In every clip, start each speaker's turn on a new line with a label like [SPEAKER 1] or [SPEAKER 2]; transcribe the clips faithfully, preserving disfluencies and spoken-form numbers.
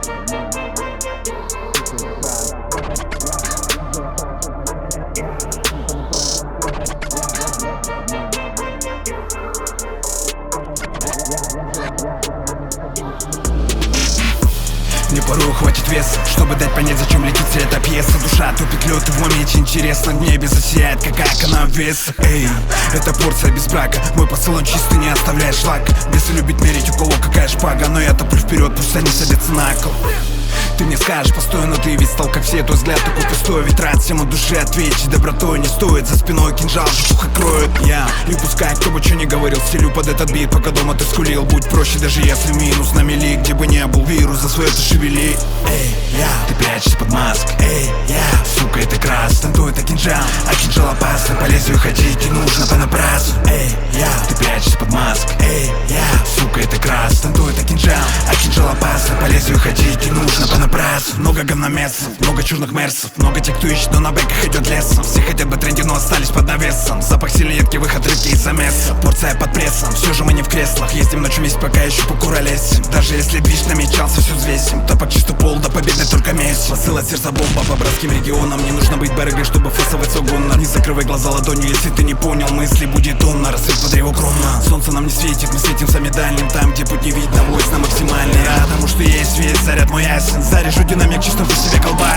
[SPEAKER 1] Мне порой хватит веса, чтобы дать понять, зачем летит вся эта пьеса. Душа тупит лед, и в моменте интересно, в небе засияет, какая она в весах. Эй, это порция без брака, мой посылон чистый, не оставляет шлака. Если любить мерить, у кого какая шпага, но я топлю вперед, пусть они садятся на кол. Ты мне скажешь, постой, но ты ведь стал как все, твой взгляд такой пустой. Ведь рад всем от души ответить добротой не стоит. За спиной кинжал жуха кроет. Я и пускай кто бы что ни говорил, стелю под этот бит, пока дома ты скулил. Будь проще, даже если минус на мели, где бы не был вирус, за свое ты шевели. Эй, я, ты прячешься под маской. Эй, я, сука, это крас, тантуй это кинжал, а кинжал опасный, по лезвию ходить не нужно понапрасну. Эй, я, ты прячешься под маской. Эй, я, сука, это крас, тантуй это кинжал, а кинжал опасный, по лезвию ходить не нужно понапрасну. Много говномесов, много черных мерсов, много тех, кто ищет, но на бэках идет лесом. Все хотят быть тренде, но остались под навесом. Запах сильный, едкий выход рыбки из замеса. Порция под прессом, все же мы не в креслах. Ездим ночью вместе, пока еще по куролесим. Даже если движ намечался, все взвесим. Топок чистый пол, до победы только месяц. Посыл от сердца бомба по братским регионам. Не нужно быть барыгой, чтобы фасовать свой гонор. Не закрывай глаза ладонью, если ты не понял мысли, будет он на рассвет под его кромно. Солнце нам не светит, мы светим сами дальним. Там, где путь не видно, войс на максимальный. Я потому что есть весь заряд мой ясен. Заряжу динамик, чисто в себе колбас.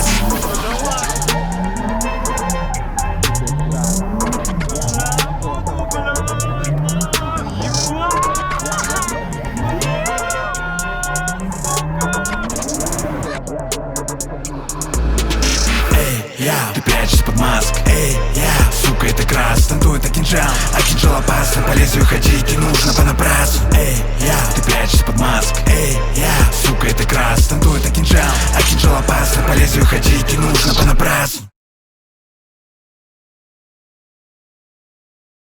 [SPEAKER 1] Эй, я, ты прячешься под маской. Эй, я, сука, это крас, тантуй это кинжал, а кинжал опасный, по лезвию ходить не нужно понапрасну. Эй, я, ты прячешься под маской. Эй, я, сука, это крас, тантуй это кинжал, а кинжал опасный, по лезвию ходить не нужно понапрасну.